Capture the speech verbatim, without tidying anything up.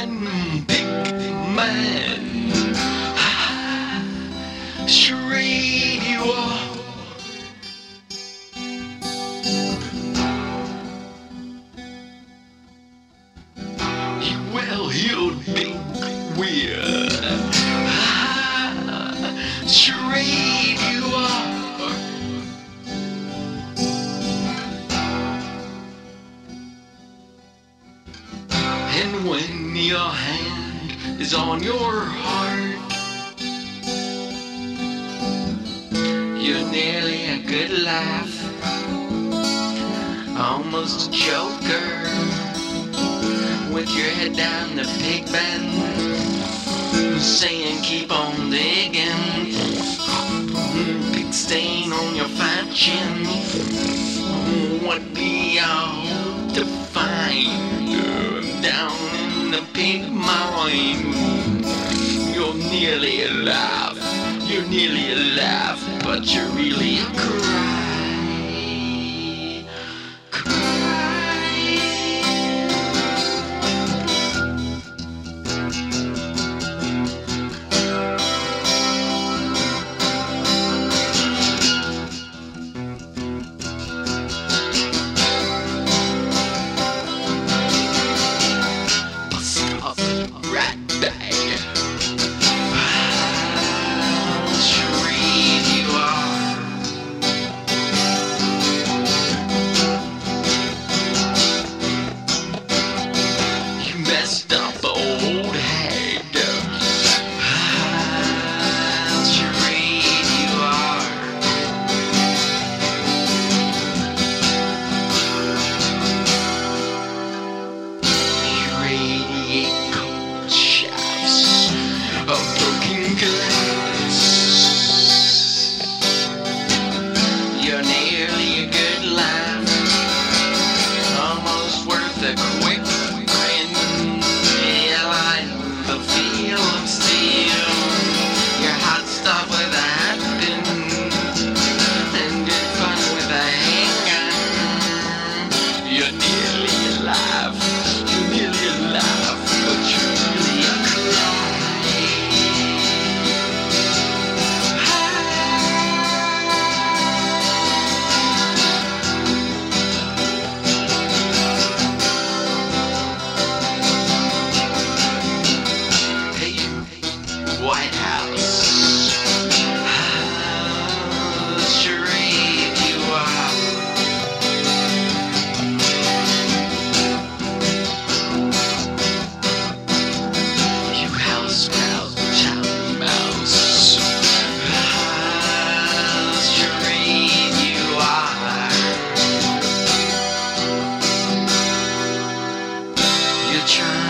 man, big man, charade you are. You well-heeled big weird, charade you are. And when your hand is on your heart, you're nearly a good laugh, almost a joker, with your head down the pig pen, saying keep on digging, big stain on your fat chin. What do you hope to find down in the pig mine? You're nearly alive, you're nearly alive, but you're really a cry. White House, charade you are. You house mouse, child mouse, charade you are. You're trying